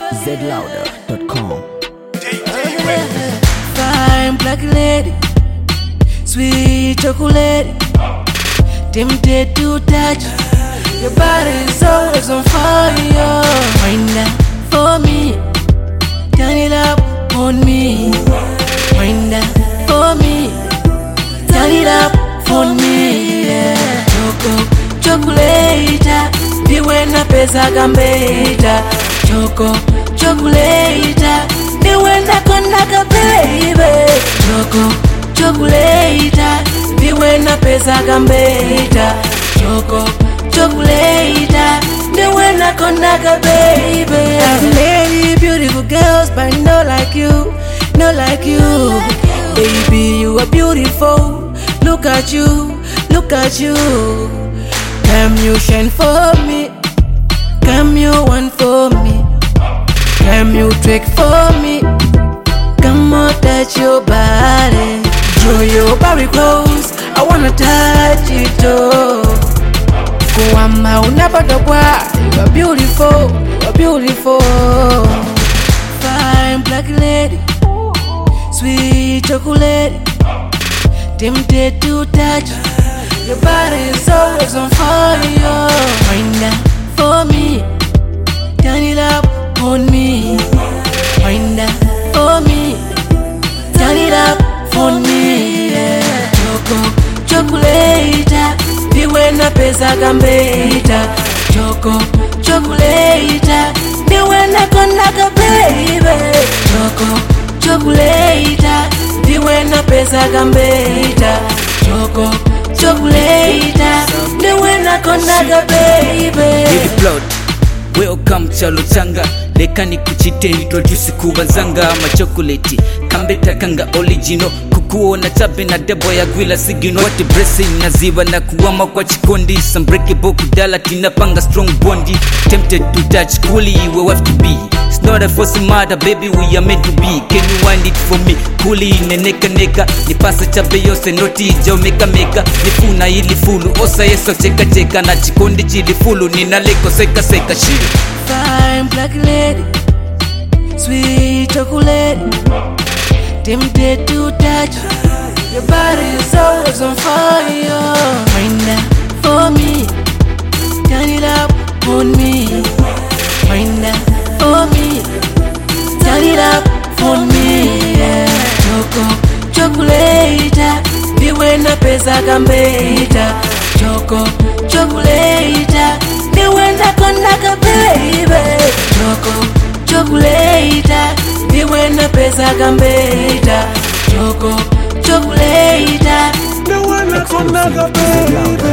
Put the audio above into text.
zlouder.com. Fine black lady, sweet chocolate, tempted to touch. Your body is always on fire. Wind up for me, turn it up on me. Wind up for me, turn it up on me. Yeah. Chocolate, viwe na pesa gambeta. Chocolate, viwe na kondaka baby. Chocolate, viwe na pesa gambeta. Chocolate, viwe na kondaka baby. I've many beautiful girls, but no like you, no like you. Baby, you are beautiful. Look at you, look at you. Come you shine for me, come you one for me, come you trick for me, come on touch your body, draw your body close, I wanna touch it all. Kuwama unapotokwa, you are beautiful, you are beautiful. Fine black lady, sweet chocolate, tempted to touch. Your body is always on fire. Wind up for me, turn it up on me. Wind up for me, turn it up on me. Yeah. Chocolate, viwe na pesa gambeta. Chocolate, viwe na kondaka baby. Chocolate, viwe na pesa gambeta. Chocolate, niwe na konaga baby. Baby blood, welcome chalo changa. Leka ni kuchite introduce kubazanga. Machokoleti, kambeta kanga original. Kukuona chabe na debo ya gwila sigino. Wati blessing na ziwa na kuwama kwa chikondi. Some breakable kudala tinapanga strong bondi. Tempted to touch, coolly we have to be. It's not a force matter, baby, we are meant to be. Can you wind it for me? Coolly neka neka. Nipasa chabe yose noti jao meka meka. Nifuna ili fulu, osa yeso cheka cheka. Na chikondi chili fulu, nina leko seka seka shit. Fine black lady, sweet chocolate, tempted to touch. Your body is always on fire. Wind up for me, turn it up on me. Wind up for me, turn it up on me. Yeah. Chocolate, viwe na pesa gambeta. Chocolate, viwe na kondaka baby. Chocolate, viwe na pesa gambeta. Chocolate, viwe na kondaka baby.